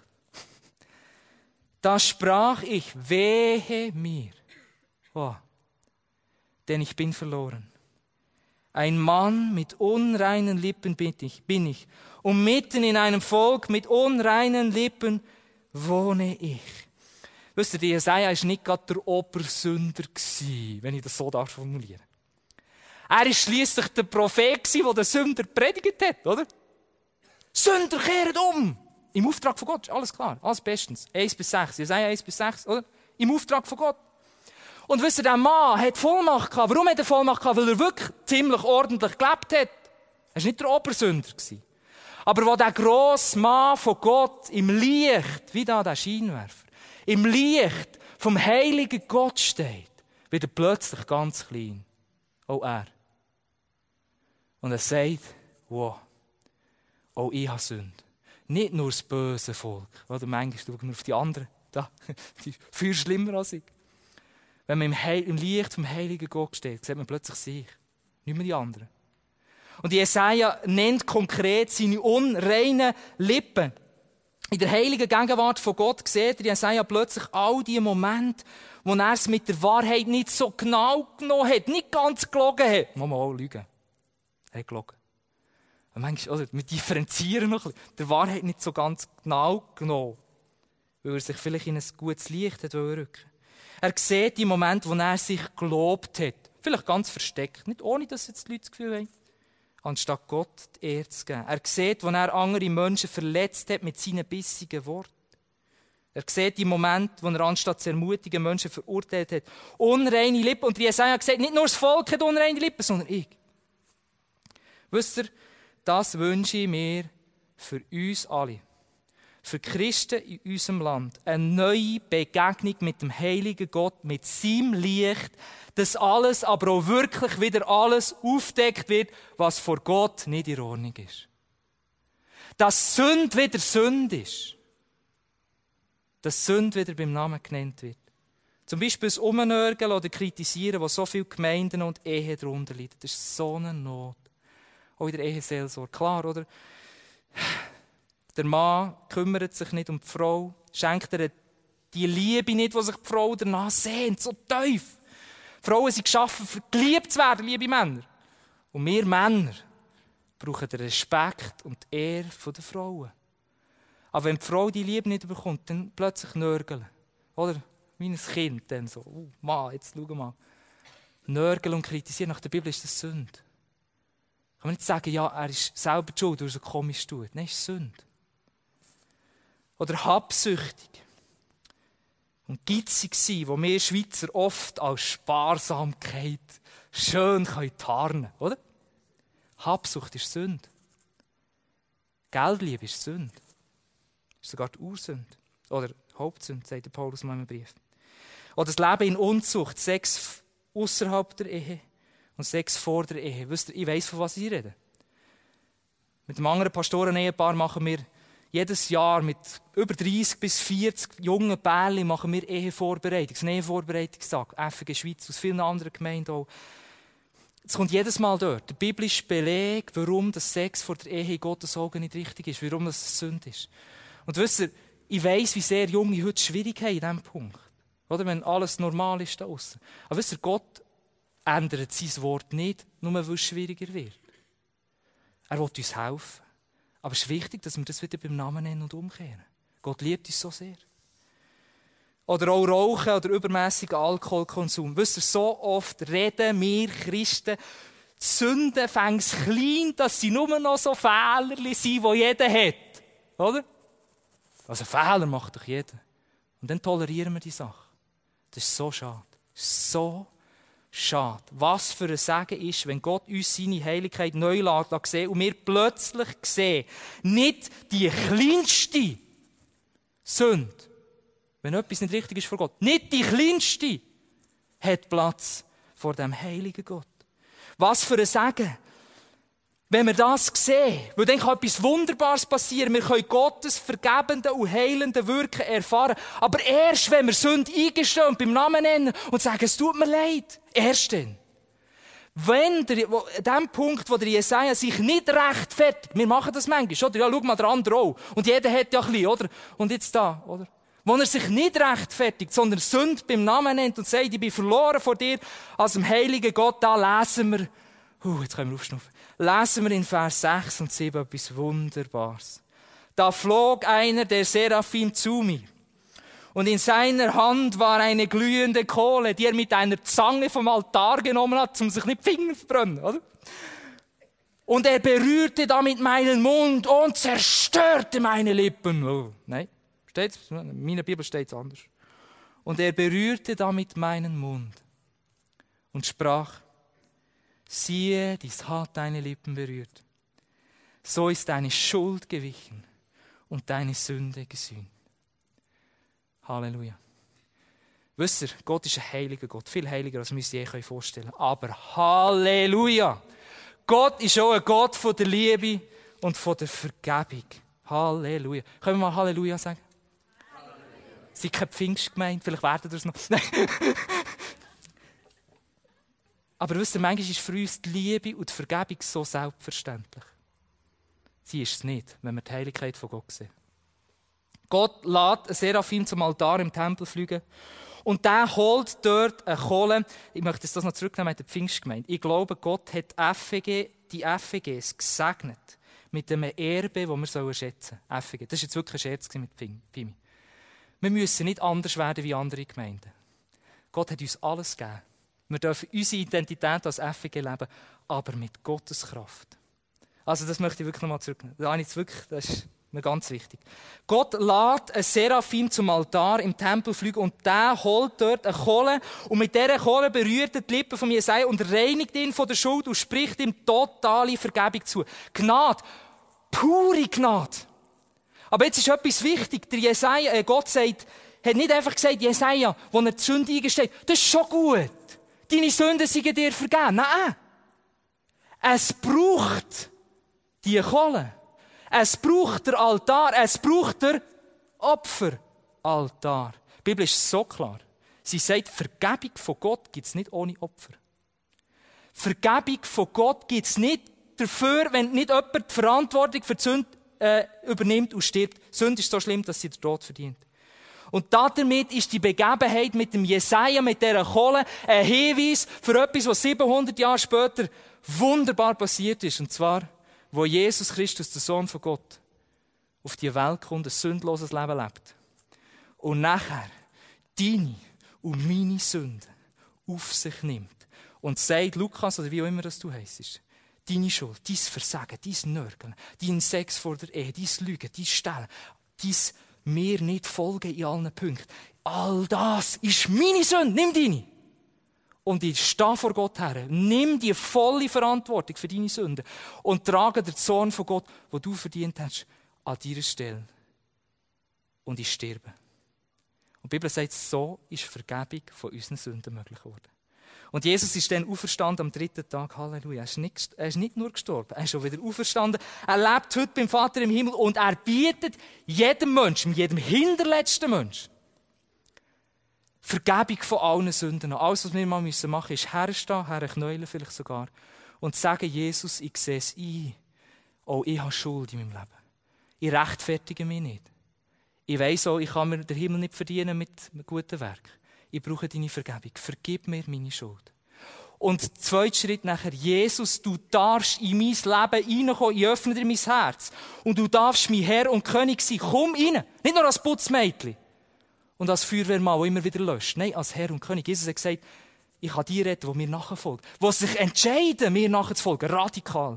Da sprach ich, wehe mir, oh, denn ich bin verloren. Ein Mann mit unreinen Lippen bin ich, bin ich, und mitten in einem Volk mit unreinen Lippen wohne ich. Wisst ihr, die Jesaja war nicht gerade der Obersünder gewesen, wenn ich das so formulieren darf. Er war schliesslich der Prophet, der den Sünder predigt hat, oder? Sünder, kehrt um! Im Auftrag von Gott, alles klar, alles bestens. eins bis sechs, Jesaja eins bis sechs, oder? Im Auftrag von Gott. Und wisst ihr, der Mann hat Vollmacht gehabt. Warum hat er Vollmacht gehabt? Weil er wirklich ziemlich ordentlich gelebt hat. Er war nicht der Obersünder. Aber wo der grosse Mann von Gott im Licht, wie da der Scheinwerfer, im Licht vom heiligen Gott steht, wird er plötzlich ganz klein. Auch er. Und er sagt, wow, auch ich habe Sünde. Nicht nur das böse Volk. Oder manchmal schauen wir auf die anderen. Da, die viel schlimmer als ich. Wenn man im, Heil, im Licht vom heiligen Gott steht, sieht man plötzlich sich. Nicht mehr die anderen. Und Jesaja nennt konkret seine unreinen Lippen. In der heiligen Gegenwart von Gott sieht Jesaja plötzlich all die Momente, wo er es mit der Wahrheit nicht so genau genommen hat, nicht ganz gelogen hat. Man muss auch lügen. Er hat gelogen. Und manchmal, oder, wir differenzieren noch ein bisschen. Der Wahrheit nicht so ganz genau genommen. Weil er sich vielleicht in ein gutes Licht hat rücken. Er sieht die Momente, wo er sich gelobt hat. Vielleicht ganz versteckt. Nicht ohne, dass jetzt die Leute das Gefühl haben. Anstatt Gott die Ehre zu geben. Er sieht, wo er andere Menschen verletzt hat mit seinen bissigen Worten. Er sieht die Momente, wo er anstatt zu ermutigen Menschen verurteilt hat. Unreine Lippen. Und Jesaja hat gesagt, nicht nur das Volk hat unreine Lippen, sondern ich. Wisst ihr, das wünsche ich mir für uns alle. Für Christen in unserem Land. Eine neue Begegnung mit dem heiligen Gott, mit seinem Licht, dass alles, aber auch wirklich wieder alles aufdeckt wird, was vor Gott nicht in Ordnung ist. Dass Sünde wieder Sünde ist. Dass Sünde wieder beim Namen genannt wird. Zum Beispiel das Umnörgeln oder Kritisieren, wo so viele Gemeinden und Ehen darunter leiden. Das ist so eine Not. Auch in der Eheseelsorge. Klar, oder? Der Mann kümmert sich nicht um die Frau, schenkt ihr die Liebe nicht, die sich die Frau danach sehnt, so tief. Frauen sind geschaffen, für geliebt zu werden, liebe Männer. Und wir Männer brauchen den Respekt und die Ehre der Frauen. Aber wenn die Frau die Liebe nicht bekommt, dann plötzlich nörgeln. Oder? wie ein Kind. Dann so, uh, Mann, jetzt schau mal. Nörgeln und kritisieren nach der Bibel ist das Sünde. Kann man nicht sagen, ja, er ist selber die Schuld, weil er so komisch tut. Nein, es ist Sünde. Oder habsüchtig. Und gitzig sein, wo wir Schweizer oft als Sparsamkeit schön tarnen können, oder? Habsucht ist Sünde. Geldliebe ist Sünde. Ist sogar die Ursünde. Oder Hauptsünde, sagt der Paulus in meinem Brief. Oder das Leben in Unzucht, Sex außerhalb der Ehe und Sex vor der Ehe. Wisst ihr, ich weiss, von was ich rede. Mit einem anderen Pastoren-Ehepaar machen wir jedes Jahr mit über dreissig bis vierzig jungen Pärchen machen wir Ehevorbereitung, einen Ehevorbereitungstag, F G Schweiz, aus vielen anderen Gemeinden auch. Es kommt jedes Mal dort der biblische Beleg, warum das Sex vor der Ehe in Gottes Augen nicht richtig ist, warum das Sünde ist. Und wisst ihr, ich weiss, wie sehr Junge heute schwierig haben in diesem Punkt. Oder wenn alles normal ist da draussen. Aber wisst ihr, Gott ändert sein Wort nicht, nur weil es schwieriger wird. Er will uns helfen. Aber es ist wichtig, dass wir das wieder beim Namen nennen und umkehren. Gott liebt uns so sehr. Oder auch Rauchen oder übermäßiger Alkoholkonsum. Wisst ihr, so oft reden wir Christen, die Sünden fängt klein, dass sie nur noch so Fehler sind, die jeder hat. Oder? Also Fehler macht doch jeder. Und dann tolerieren wir die Sache. Das ist so schade. So schade. Was für ein Segen ist, wenn Gott uns seine Heiligkeit neu lässt sehen und wir plötzlich sehen, nicht die kleinste Sünde, wenn etwas nicht richtig ist vor Gott, nicht die kleinste hat Platz vor dem heiligen Gott. Was für ein Segen. Wenn wir das sehen, weil dann kann etwas Wunderbares passieren. Wir können Gottes vergebende und heilende Wirken erfahren. Aber erst, wenn wir Sünde eingestehen und beim Namen nennen und sagen, es tut mir leid. Erst dann. Wenn der, wo, an dem Punkt, wo der Jesaja sich nicht rechtfertigt, wir machen das manchmal, oder? Ja, schau mal, der andere auch. Und jeder hat ja ein bisschen, oder? Und jetzt da, oder? Wo er sich nicht rechtfertigt, sondern Sünde beim Namen nennt und sagt, ich bin verloren vor dir, als dem heiligen Gott, da lesen wir, uh, jetzt können wir aufschnaufen. Lesen wir in Vers sechs und sieben etwas Wunderbares. Da flog einer der Seraphim zu mir. Und in seiner Hand war eine glühende Kohle, die er mit einer Zange vom Altar genommen hat, um sich nicht die Finger zu verbrennen, oder? Und er berührte damit meinen Mund und zerstörte meine Lippen. Oh, nein, steht's? In meiner Bibel steht es anders. Und er berührte damit meinen Mund und sprach, siehe, dies hat deine Lippen berührt. So ist deine Schuld gewichen und deine Sünde gesühnt. Halleluja. Wisst ihr, Gott ist ein heiliger Gott, viel heiliger, als wir uns je vorstellen können. Aber Halleluja! Gott ist auch ein Gott von der Liebe und von der Vergebung. Halleluja. Können wir mal Halleluja sagen? Halleluja. Sie sind keine Pfingstgemeinde, vielleicht werden das noch. Aber wisst ihr, manchmal ist für uns die Liebe und die Vergebung so selbstverständlich. Sie ist es nicht, wenn wir die Heiligkeit von Gott sehen. Gott lässt einen Seraphim zum Altar im Tempel fliegen und der holt dort eine Kohle. Ich möchte das noch zurücknehmen mit der Pfingstgemeinde. Ich glaube, Gott hat F E G, die F E Gs gesegnet mit einem Erbe, das wir schätzen sollen. F E G. Das war jetzt wirklich ein Scherz mit Pimi. Wir müssen nicht anders werden wie andere Gemeinden. Gott hat uns alles gegeben. Wir dürfen unsere Identität als F E G leben, aber mit Gottes Kraft. Also das möchte ich wirklich nochmal zurücknehmen. Das ist wirklich, das ist mir ganz wichtig. Gott lässt einen Seraphim zum Altar im Tempel fliegen und der holt dort eine Kohle und mit dieser Kohle berührt er die Lippen von Jesaja und reinigt ihn von der Schuld und spricht ihm totale Vergebung zu. Gnade, pure Gnade. Aber jetzt ist etwas wichtig. Der Jesaja, äh Gott sagt, hat nicht einfach gesagt, Jesaja, wo er die Sünde eingesteht, das ist schon gut. Deine Sünden sind dir vergeben. Nein. Es braucht die Kohle. Es braucht der Altar. Es braucht der Opferaltar. Die Bibel ist so klar. Sie sagt, Vergebung von Gott gibt es nicht ohne Opfer. Vergebung von Gott gibt es nicht dafür, wenn nicht jemand die Verantwortung für die Sünde äh, übernimmt und stirbt. Die Sünde ist so schlimm, dass sie den Tod verdient. Und damit ist die Begebenheit mit dem Jesaja, mit dieser Kohle, ein Hinweis für etwas, was siebenhundert Jahre später wunderbar passiert ist. Und zwar, wo Jesus Christus, der Sohn von Gott, auf die Welt kommt, ein sündloses Leben lebt. Und nachher deine und meine Sünden auf sich nimmt und sagt, Lukas, oder wie auch immer das du heisst, deine Schuld, dein Versagen, dein Nörgeln, dein Sex vor der Ehe, dein Lügen, dein Stellen, dein mir nicht folgen in allen Punkten. All das ist meine Sünde, nimm deine. Und ich stehe vor Gott her, nimm die volle Verantwortung für deine Sünden und trage den Zorn von Gott, den du verdient hast, an deiner Stelle. Und ich sterbe. Und die Bibel sagt, so ist Vergebung von unseren Sünden möglich geworden. Und Jesus ist dann auferstanden am dritten Tag. Halleluja. Er ist, nicht, er ist nicht nur gestorben, er ist schon wieder auferstanden. Er lebt heute beim Vater im Himmel und er bietet jedem Menschen, jedem hinterletzten Menschen, Vergebung von allen Sünden. Alles, was wir mal machen müssen, ist herstehen, herknäulen vielleicht sogar und sagen, Jesus, ich sehe es ein. Oh, ich habe Schuld in meinem Leben. Ich rechtfertige mich nicht. Ich weiss auch, ich kann mir den Himmel nicht verdienen mit einem guten Werk. Ich brauche deine Vergebung. Vergib mir meine Schuld. Und der zweite Schritt nachher, Jesus, du darfst in mein Leben reinkommen, ich öffne dir mein Herz. Und du darfst mein Herr und König sein. Komm rein. Nicht nur als Putzmädchen und als Feuerwehrmann, der immer wieder löscht. Nein, als Herr und König. Jesus hat gesagt, ich kann die retten, die mir nachfolgen. Die sich entscheiden, mir nachzufolgen. Radikal.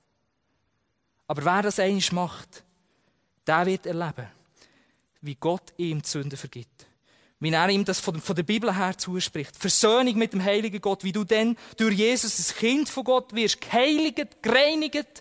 Aber wer das einmal macht, der wird erleben, wie Gott ihm die Sünden vergibt. Wie er ihm das von der Bibel her zuspricht. Versöhnung mit dem heiligen Gott. Wie du dann durch Jesus ein Kind von Gott wirst. Geheiligt, gereinigt.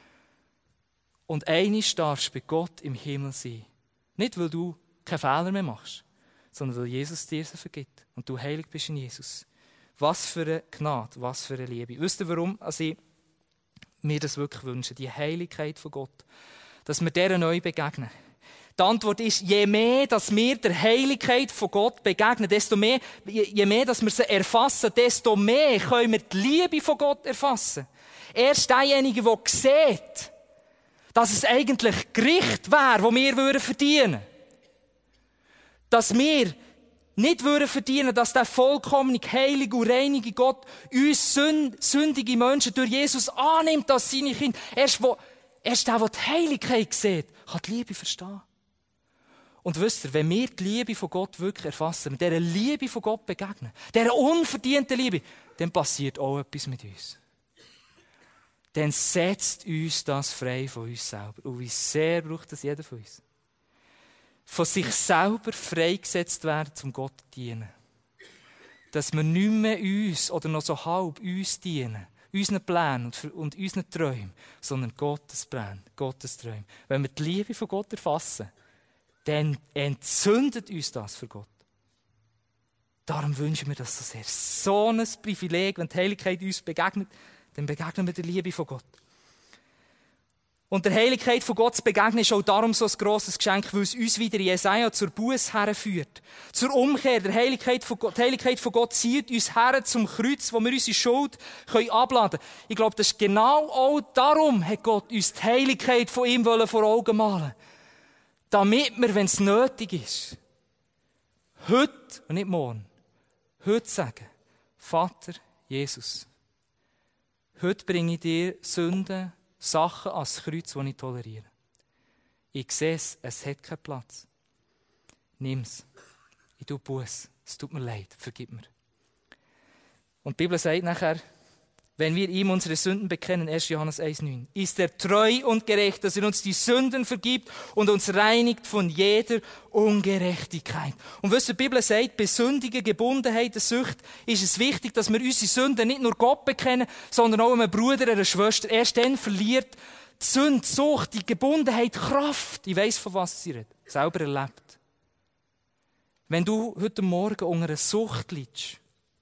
Und einisch darfst du bei Gott im Himmel sein. Nicht, weil du keine Fehler mehr machst, sondern weil Jesus dir sie vergibt. Und du heilig bist in Jesus. Was für eine Gnade, was für eine Liebe. Wisst ihr, warum also ich mir das wirklich wünsche? Die Heiligkeit von Gott. Dass wir dieser neu begegnen. Die Antwort ist, je mehr, dass wir der Heiligkeit von Gott begegnen, desto mehr, je mehr, dass wir sie erfassen, desto mehr können wir die Liebe von Gott erfassen. Erst derjenige, der sieht, dass es eigentlich Gericht wäre, das wir verdienen würden. Dass wir nicht würden verdienen, dass der vollkommene, heilige und reinige Gott uns sündige Menschen durch Jesus annimmt als seine Kinder. Erst, wo, erst der, der die Heiligkeit sieht, kann die Liebe verstehen. Und wisst ihr, wenn wir die Liebe von Gott wirklich erfassen, mit dieser Liebe von Gott begegnen, dieser unverdienten Liebe, dann passiert auch etwas mit uns. Dann setzt uns das frei von uns selber. Und wie sehr braucht das jeder von uns? Von sich selber freigesetzt werden, um Gott zu dienen. Dass wir nicht mehr uns oder noch so halb uns dienen, unseren Plänen und, und unseren Träumen, sondern Gottes Plänen, Gottes Träume. Wenn wir die Liebe von Gott erfassen, dann entzündet uns das für Gott. Darum wünschen wir das so sehr. So ein Privileg, wenn die Heiligkeit uns begegnet, dann begegnen wir der Liebe von Gott. Und der Heiligkeit von Gott zu begegnen ist auch darum so ein grosses Geschenk, weil es uns wieder Jesaja zur Buße herführt. Zur Umkehr. Der Heiligkeit von Gott, die Heiligkeit von Gott zieht uns her zum Kreuz, wo wir unsere Schuld können abladen können. Ich glaube, das ist genau auch darum, hat Gott uns die Heiligkeit von ihm vor Augen malen. Damit wir, wenn es nötig ist, heute und nicht morgen, heute sagen, Vater Jesus, heute bringe ich dir Sünden, Sachen ans Kreuz, die ich toleriere. Ich sehe es, es hat keinen Platz. Nimm es. Ich tue Buße. Es tut mir leid. Vergib mir. Und die Bibel sagt nachher, wenn wir ihm unsere Sünden bekennen, erster Johannes eins neun, ist er treu und gerecht, dass er uns die Sünden vergibt und uns reinigt von jeder Ungerechtigkeit. Und was die Bibel sagt, bei Sündigen, Gebundenheit, Sucht, ist es wichtig, dass wir unsere Sünden nicht nur Gott bekennen, sondern auch einem Bruder, einer Schwester. Erst dann verliert die Sünde, die Sucht, die Gebundenheit Kraft. Ich weiss, von was sie redet. Selber erlebt. Wenn du heute Morgen unter einer Sucht leidest,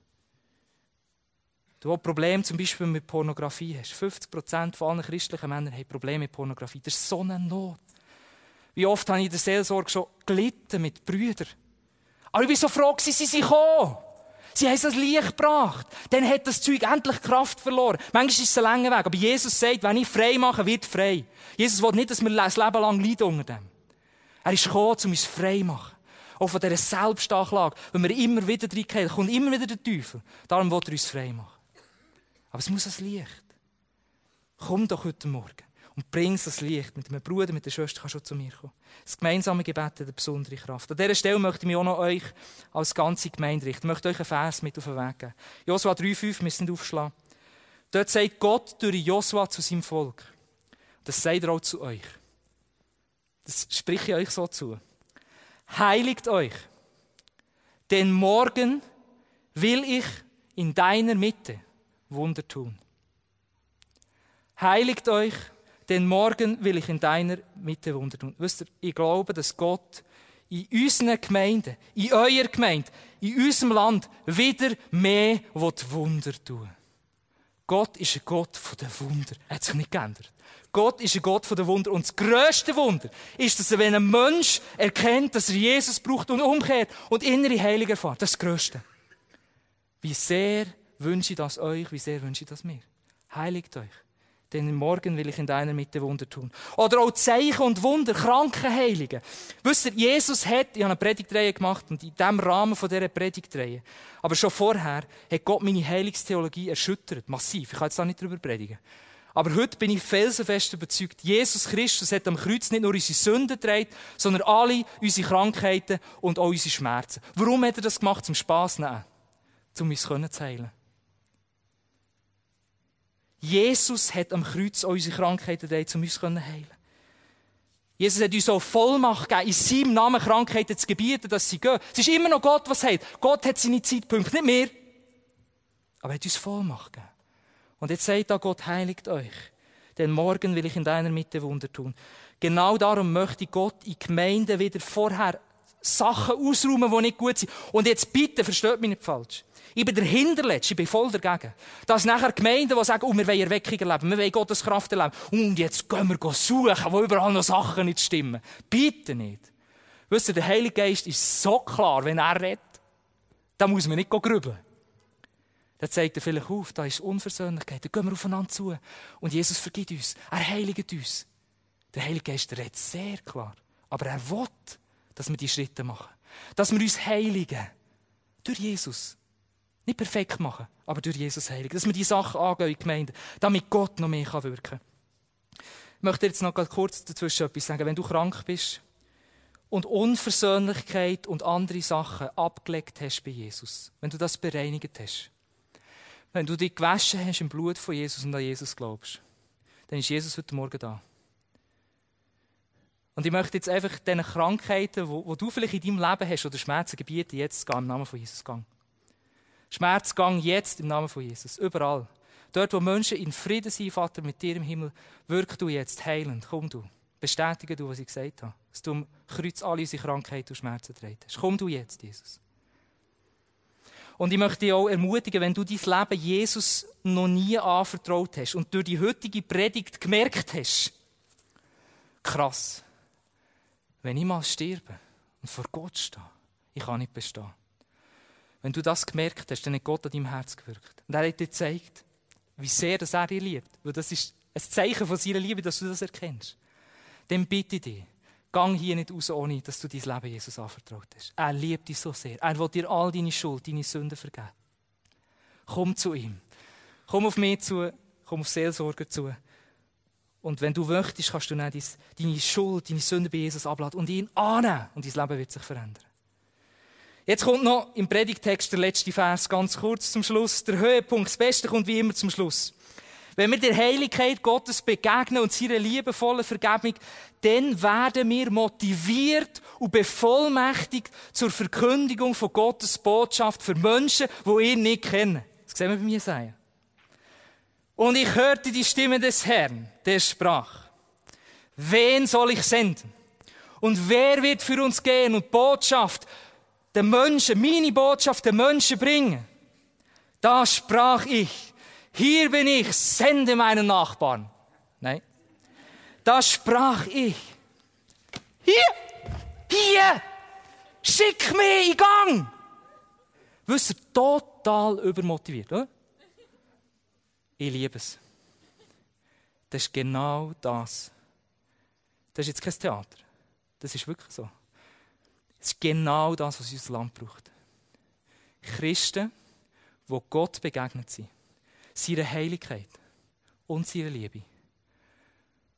du hast Probleme zum Beispiel mit Pornografie hast. fünfzig Prozent von allen christlichen Männern haben Probleme mit Pornografie. Das ist so eine Not. Wie oft habe ich in der Seelsorge schon gelitten mit Brüdern. Aber ich bin so froh, sie sind gekommen. Sie haben es ans Licht gebracht. Dann hat das Zeug endlich Kraft verloren. Manchmal ist es ein langer Weg. Aber Jesus sagt, wenn ich frei mache, wird frei. Jesus will nicht, dass wir das Leben lang leiden unter dem. Er ist gekommen, um uns frei zu machen. Auch von dieser Selbstanklage. Wenn wir immer wieder reingehen, kommt immer wieder der Teufel. Darum will er uns frei machen. Aber es muss ans Licht. Komm doch heute Morgen. Und bring das Licht. Mit einem Bruder, mit der Schwester kannst du zu mir kommen. Das gemeinsame Gebet hat eine besondere Kraft. An dieser Stelle möchte ich mich auch noch euch als ganze Gemeinde richten. Ich möchte euch einen Vers mit auf den Weg geben. Josua drei fünf, wir müssen aufschlagen. Dort sagt Gott durch Josua zu seinem Volk. Das sagt er auch zu euch. Das spreche ich euch so zu. Heiligt euch, denn morgen will ich in deiner Mitte Wunder tun. Heiligt euch, denn morgen will ich in deiner Mitte Wunder tun. Wisst ihr, ich glaube, dass Gott in unseren Gemeinden, in eurer Gemeinde, in unserem Land wieder mehr Wunder tun will. Gott ist ein Gott der Wunder. Er hat sich nicht geändert. Gott ist ein Gott der Wunder. Und das grösste Wunder ist, dass er, wenn ein Mensch erkennt, dass er Jesus braucht und umkehrt und innere Heilung erfährt. Das ist das Grösste. Wie sehr wünsche ich das euch, wie sehr wünsche ich das mir. Heiligt euch. Denn morgen will ich in deiner Mitte Wunder tun. Oder auch Zeichen und Wunder, Krankenheilungen. Wisst ihr, Jesus hat, ich habe eine Predigtreihe gemacht und in diesem Rahmen von dieser Predigtreihe, aber schon vorher hat Gott meine Heilungstheologie erschüttert, massiv. Ich kann jetzt da nicht darüber predigen. Aber heute bin ich felsenfest überzeugt, Jesus Christus hat am Kreuz nicht nur unsere Sünden getragen, sondern alle unsere Krankheiten und auch unsere Schmerzen. Warum hat er das gemacht? Zum Spass nehmen. Um uns zu heilen. Jesus hat am Kreuz unsere Krankheiten getragen, um uns zu heilen. Jesus hat uns auch Vollmacht gegeben, in seinem Namen Krankheiten zu gebieten, dass sie gehen. Es ist immer noch Gott, was sagt. Gott hat seine Zeitpunkte, nicht mehr. Aber er hat uns Vollmacht gegeben. Und jetzt sagt da Gott, heiligt euch. Denn morgen will ich in deiner Mitte Wunder tun. Genau darum möchte Gott in Gemeinden wieder vorher Sachen ausräumen, die nicht gut sind. Und jetzt bitte, versteht mich nicht falsch. Ich bin der Hinterletzte, ich bin voll dagegen. Dass nachher Gemeinden, die sagen, oh, wir wollen Erweckung erleben, wir wollen Gottes Kraft erleben. Und jetzt gehen wir suchen, wo überall noch Sachen nicht stimmen. Bitte nicht. Wisst ihr, der Heilige Geist ist so klar, wenn er redet, da muss man nicht grübeln. Dann zeigt er vielleicht auf, da ist Unversöhnlichkeit, da gehen wir aufeinander zu. Und Jesus vergibt uns, er heiligt uns. Der Heilige Geist redet sehr klar. Aber er will, dass wir die Schritte machen. Dass wir uns heiligen. Durch Jesus. Nicht perfekt machen, aber durch Jesus heiligen. Dass wir die Sachen angehen in die Gemeinde, damit Gott noch mehr wirken kann. Ich möchte jetzt noch kurz dazwischen etwas sagen. Wenn du krank bist und Unversöhnlichkeit und andere Sachen abgelegt hast bei Jesus, wenn du das bereinigt hast, wenn du dich gewaschen hast im Blut von Jesus und an Jesus glaubst, dann ist Jesus heute Morgen da. Und ich möchte jetzt einfach diese Krankheiten, die du vielleicht in deinem Leben hast, oder Schmerzen gebieten, jetzt gehen im Namen von Jesus gehen. Schmerzgang jetzt im Namen von Jesus. Überall. Dort, wo Menschen in Frieden sind, Vater, mit dir im Himmel, wirk du jetzt heilend. Komm du. Bestätige du, was ich gesagt habe. Dass du am Kreuz alle unsere Krankheiten und Schmerzen getragen hast. Komm du jetzt, Jesus. Und ich möchte dich auch ermutigen, wenn du dein Leben Jesus noch nie anvertraut hast und durch die heutige Predigt gemerkt hast, krass, wenn ich mal sterbe und vor Gott stehe, ich kann nicht bestehen. Wenn du das gemerkt hast, dann hat Gott an deinem Herz gewirkt. Und er hat dir gezeigt, wie sehr dass er dich liebt. Weil das ist ein Zeichen von seiner Liebe, dass du das erkennst. Dann bitte ich dich, gang hier nicht raus, ohne dass du dein Leben Jesus anvertraut hast. Er liebt dich so sehr. Er will dir all deine Schuld, deine Sünden vergeben. Komm zu ihm. Komm auf mich zu, komm auf Seelsorger zu. Und wenn du möchtest, kannst du dann deine Schuld, deine Sünden bei Jesus abladen und ihn annehmen. Und dein Leben wird sich verändern. Jetzt kommt noch im Predigtext der letzte Vers, ganz kurz zum Schluss. Der Höhepunkt, das Beste kommt wie immer zum Schluss. Wenn wir der Heiligkeit Gottes begegnen und seiner liebevollen Vergebung, dann werden wir motiviert und bevollmächtigt zur Verkündigung von Gottes Botschaft für Menschen, die ihn nicht kennen. Das sehen wir bei mir sagen. Und ich hörte die Stimme des Herrn, der sprach: Wen soll ich senden? Und wer wird für uns gehen und Botschaft den Menschen, meine Botschaft den Menschen bringen? Da sprach ich: Hier bin ich, sende meinen Nachbarn. Nein. Da sprach ich: Hier, hier, schick mich in Gang. Wisst ihr, total übermotiviert, oder? Ich liebe es. Das ist genau das. Das ist jetzt kein Theater. Das ist wirklich so. Das ist genau das, was unser Land braucht. Christen, die Gott begegnet sind, seiner Heiligkeit und seiner Liebe,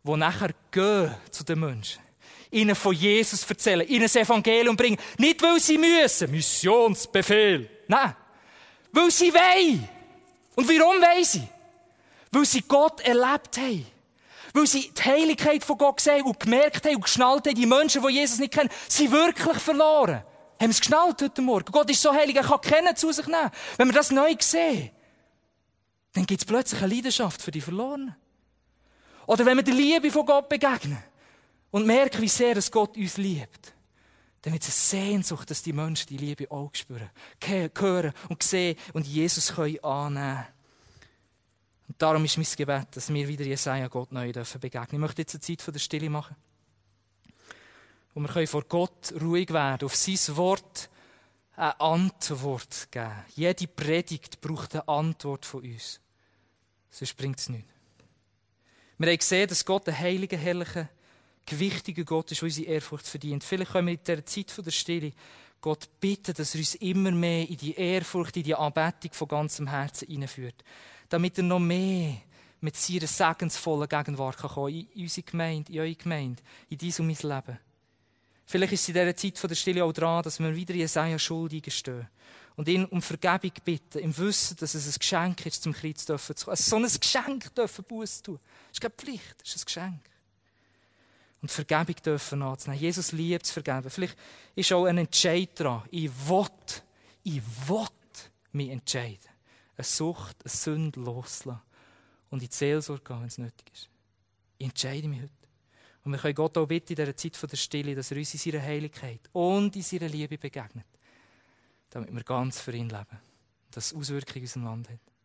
die nachher gehen zu den Menschen, ihnen von Jesus erzählen, ihnen das Evangelium bringen. Nicht, weil sie müssen, Missionsbefehl. Nein, weil sie wollen. Und warum wollen sie? Weil sie Gott erlebt haben. Weil sie die Heiligkeit von Gott gesehen und gemerkt haben und geschnallt haben, die Menschen, die Jesus nicht kennen, sind wirklich verloren. Haben sie es geschnallt heute Morgen? Gott ist so heilig, er kann kennen zu sich nehmen. Wenn wir das neu sehen, dann gibt es plötzlich eine Leidenschaft für die Verlorenen. Oder wenn wir der Liebe von Gott begegnen und merken, wie sehr es Gott uns liebt, dann wird es eine Sehnsucht, dass die Menschen die Liebe auch spüren, hören und sehen und Jesus können annehmen können. Und darum ist mein Gebet, dass wir wieder Jesaja Gott neu begegnen dürfen. Ich möchte jetzt eine Zeit von der Stille machen. Und wir können vor Gott ruhig werden, auf sein Wort eine Antwort geben. Jede Predigt braucht eine Antwort von uns. Sonst bringt es nichts. Wir haben gesehen, dass Gott ein heiliger, herrlicher, gewichtiger Gott ist, der unsere Ehrfurcht verdient. Vielleicht können wir in dieser Zeit von der Stille Gott bitten, dass er uns immer mehr in die Ehrfurcht, in die Anbetung von ganzem Herzen hineinführt. Damit er noch mehr mit seiner segensvollen Gegenwart kommen kann in unsere Gemeinde, in eure Gemeinde, in dein und mein Leben. Vielleicht ist es in dieser Zeit von der Stille auch dran, dass wir wieder Jesaja Schuld eingestehen und ihn um Vergebung bitten, im Wissen, dass es ein Geschenk ist, zum Kreuz zu kommen. Also so ein Geschenk dürfen Buße tun. Das ist keine Pflicht, das ist ein Geschenk. Und Vergebung dürfen anzunehmen. Jesus liebt zu vergeben. Vielleicht ist auch ein Entscheid dran. Ich will, ich will mich entscheiden. Eine Sucht, eine Sünde loslassen. Und in die Seelsorge gehen, wenn es nötig ist. Ich entscheide mich heute. Und wir können Gott auch bitten in dieser Zeit von der Stille, dass er uns in seiner Heiligkeit und in seiner Liebe begegnet. Damit wir ganz für ihn leben. Und das Auswirkungen in unserem Land hat.